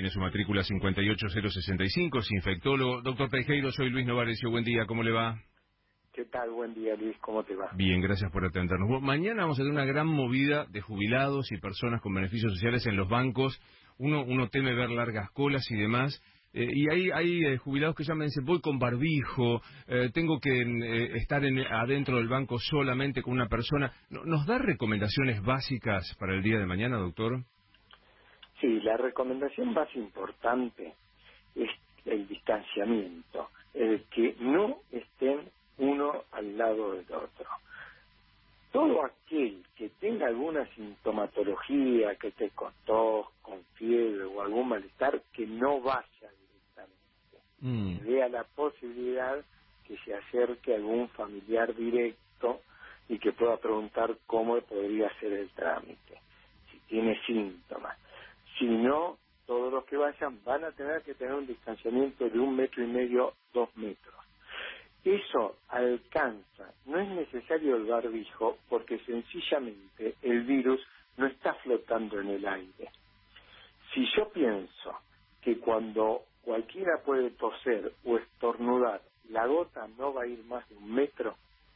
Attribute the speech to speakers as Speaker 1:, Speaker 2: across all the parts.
Speaker 1: tiene su matrícula 58065, es infectólogo. Doctor Teijeiro, soy Luis Novarecio, buen día, ¿cómo le va?
Speaker 2: ¿Qué tal? Buen día, Luis, ¿cómo te va?
Speaker 1: Bien, gracias por atendernos. Bueno, mañana vamos a tener una gran movida de jubilados y personas con beneficios sociales en los bancos. Uno teme ver largas colas y demás. Y hay jubilados que llaman y dicen, voy con barbijo, tengo que estar adentro del banco solamente con una persona. ¿Nos da recomendaciones básicas para el día de mañana, doctor?
Speaker 2: Sí, la recomendación más importante es el distanciamiento, el que no estén uno al lado del otro. Todo aquel que tenga alguna sintomatología, que esté con tos, con fiebre o algún malestar, que no vaya directamente. Que vea la posibilidad que se acerque a algún familiar directo y que pueda preguntar cómo podría ser el trámite, si tiene síntomas. Si no, todos los que vayan van a tener que tener un distanciamiento de 1,5 metros, 2 metros. Eso alcanza, no es necesario el barbijo porque sencillamente el virus no está flotando en el aire. Si yo pienso que cuando cualquiera puede toser o estornudar, la gota no va a ir más de 1 metro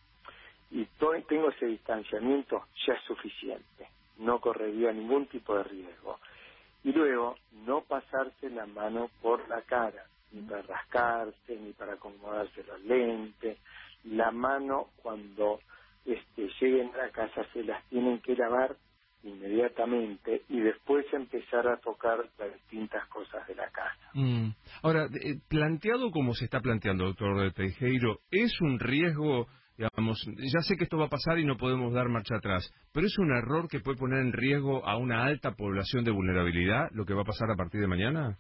Speaker 2: y tengo ese distanciamiento, ya es suficiente, no correría ningún tipo de riesgo. Y luego, no pasarse la mano por la cara, ni para rascarse, ni para acomodarse los lentes. La mano, cuando lleguen a la casa, se las tienen que lavar inmediatamente y después empezar a tocar las distintas cosas de la casa.
Speaker 1: Ahora, planteado como se está planteando, doctor Teijeiro, ¿es un riesgo, digamos, ya sé que esto va a pasar y no podemos dar marcha atrás, pero es un error que puede poner en riesgo a una alta población de vulnerabilidad lo que va a pasar a partir de mañana?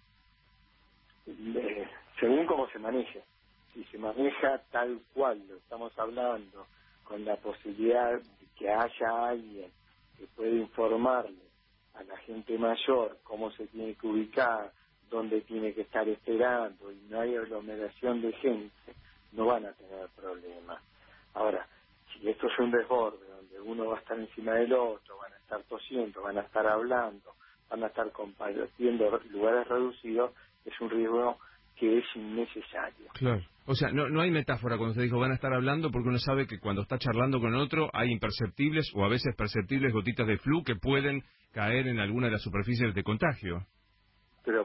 Speaker 2: Según cómo se maneje. Si se maneja tal cual lo estamos hablando, con la posibilidad de que haya alguien que pueda informarle a la gente mayor cómo se tiene que ubicar, dónde tiene que estar esperando, y no hay aglomeración de gente, no van a tener problemas. Ahora, si esto es un desborde donde uno va a estar encima del otro, van a estar tosiendo, van a estar hablando, van a estar compartiendo lugares reducidos, es un riesgo que es innecesario.
Speaker 1: Claro. O sea, no hay metáfora cuando usted dijo van a estar hablando, porque uno sabe que cuando está charlando con otro hay imperceptibles o a veces perceptibles gotitas de flu que pueden caer en alguna de las superficies de contagio.
Speaker 2: Pero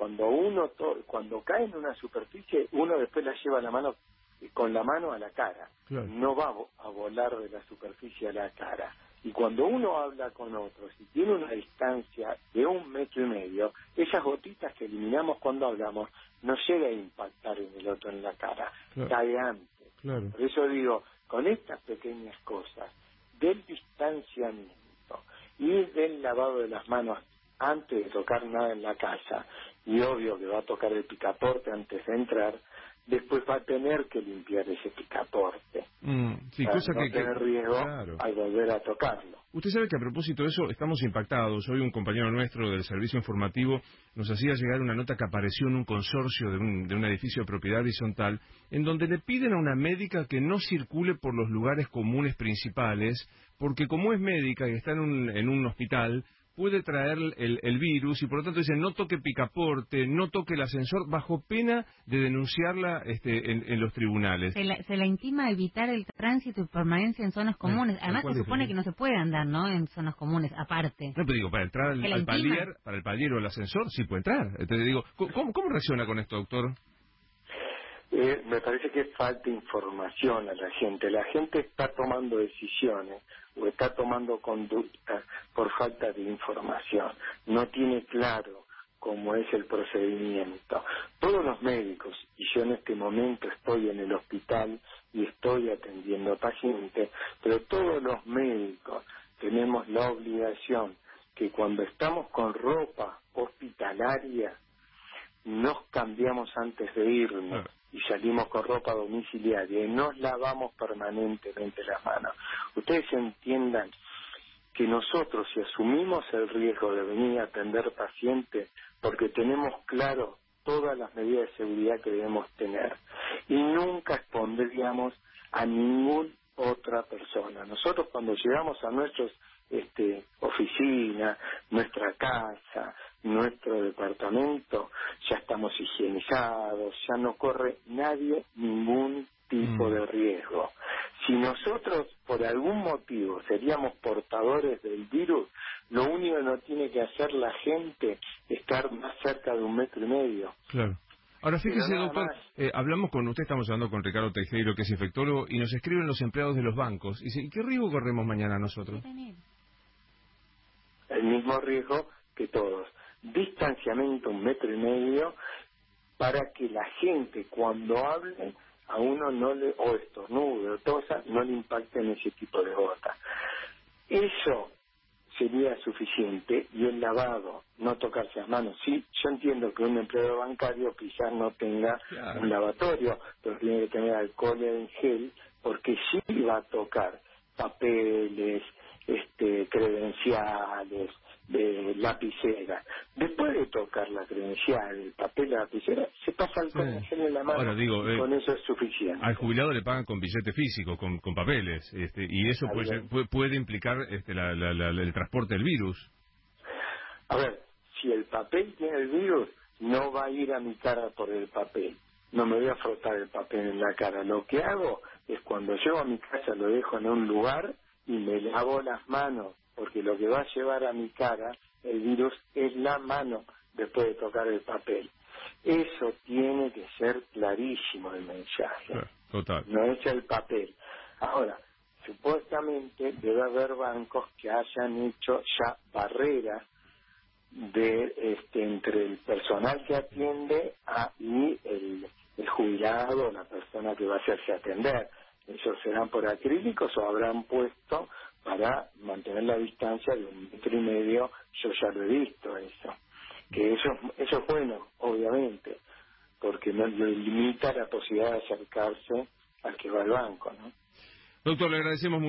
Speaker 2: cuando cae en una superficie, uno después la lleva con la mano a la cara.
Speaker 1: Claro.
Speaker 2: No va a volar de la superficie a la cara. Y cuando uno habla con otros y tiene una distancia de 1,5 metros, esas gotitas que eliminamos cuando hablamos no llega a impactar en el otro en la cara,
Speaker 1: Claro.
Speaker 2: cae antes.
Speaker 1: Claro.
Speaker 2: Por eso digo, con estas pequeñas cosas del distanciamiento y del lavado de las manos antes de tocar nada en la casa, y obvio que va a tocar el picaporte antes de entrar, después va a tener que limpiar ese picaporte
Speaker 1: Sí,
Speaker 2: para
Speaker 1: cosa
Speaker 2: no tener riesgo
Speaker 1: claro.
Speaker 2: al volver a tocarlo.
Speaker 1: Usted sabe que a propósito de eso estamos impactados. Hoy un compañero nuestro del servicio informativo nos hacía llegar una nota que apareció en un consorcio de un edificio de propiedad horizontal, en donde le piden a una médica que no circule por los lugares comunes principales, porque como es médica y está en un hospital, puede traer el virus y por lo tanto dicen no toque picaporte, no toque el ascensor, bajo pena de denunciarla en los tribunales.
Speaker 3: Se la intima evitar el tránsito y permanencia en zonas comunes. Además se supone que no se puede andar, ¿no?, en zonas comunes, aparte.
Speaker 1: No, pero digo, para entrar para el palier o el ascensor sí puede entrar. Entonces digo, ¿cómo reacciona con esto, doctor?
Speaker 2: Me parece que falta información a la gente. La gente está tomando decisiones o está tomando conducta por falta de información. No tiene claro cómo es el procedimiento. Todos los médicos, y yo en este momento estoy en el hospital y estoy atendiendo pacientes, pero todos los médicos tenemos la obligación que cuando estamos con ropa hospitalaria, nos cambiamos antes de irnos y salimos con ropa domiciliaria y nos lavamos permanentemente las manos. Ustedes entiendan que nosotros, si asumimos el riesgo de venir a atender pacientes, porque tenemos claro todas las medidas de seguridad que debemos tener y nunca expondríamos a ninguna otra persona. Nosotros cuando llegamos a nuestros oficina, nuestra casa, nuestro departamento, ya estamos higienizados, ya no corre nadie ningún tipo de riesgo. Si nosotros, por algún motivo, seríamos portadores del virus, lo único que no tiene que hacer la gente es estar más cerca de 1,5 metros.
Speaker 1: Claro. Ahora, fíjese, doctor, estamos hablando con Ricardo Tejero, que es infectólogo, y nos escriben los empleados de los bancos. Y dice, ¿y qué riesgo corremos mañana nosotros?
Speaker 2: El mismo riesgo que todos. Distanciamiento 1,5 metros para que la gente, cuando hable, a uno no le, o estornude o tosa, no le impacten ese tipo de gotas. Eso sería suficiente, y el lavado, no tocarse las manos. Sí, yo entiendo que un empleado bancario quizás no tenga un lavatorio, pero tiene que tener alcohol en gel, porque sí va a tocar papeles, credenciales, de lapicera. Después de tocar la credencial, el papel, la lapicera, se pasa alcohol en gel en la mano.
Speaker 1: Ahora, digo,
Speaker 2: y con eso es suficiente.
Speaker 1: Al jubilado le pagan con billete físico, con papeles, y eso puede implicar el transporte del virus.
Speaker 2: A ver, si el papel tiene el virus, no va a ir a mi cara por el papel. No me voy a frotar el papel en la cara. Lo que hago es, cuando llego a mi casa, lo dejo en un lugar y me lavo las manos, porque lo que va a llevar a mi cara el virus es la mano después de tocar el papel. Eso tiene que ser clarísimo el mensaje.
Speaker 1: Total.
Speaker 2: No es el papel. Ahora, supuestamente debe haber bancos que hayan hecho ya barreras entre el personal que atiende y el jubilado o la persona que va a hacerse atender. Ellos serán por acrílicos o habrán puesto para mantener la distancia de 1,5 metros. Yo ya lo he visto eso. Que eso es bueno, obviamente, porque no limita la posibilidad de acercarse al que va al banco, ¿no?
Speaker 1: Doctor, le agradecemos mucho.